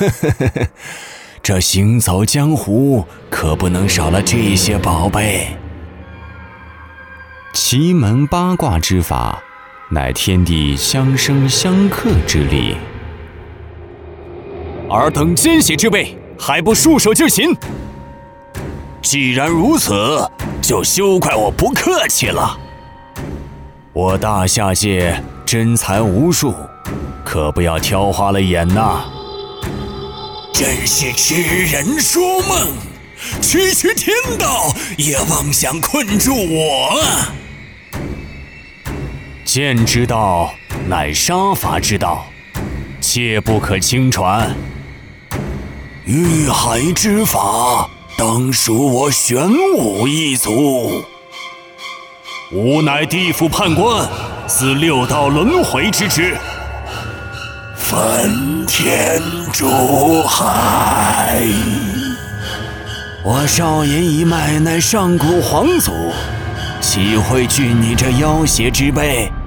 这行走江湖可不能少了这些宝贝。 奇门八卦之法，乃天地相生相克之力。 尔等奸邪之辈，还不束手就擒！既然如此，就休怪我不客气了。我大夏界真才无数，可不要挑花了眼呐！真是痴人说梦，区区天道也妄想困住我。剑之道乃杀伐之道，切不可轻传。遇害之法，当属我玄武一族。吾乃地府判官，司六道轮回之职。焚天诛害！我少爷一脉乃上古皇族，岂会惧你这妖邪之辈？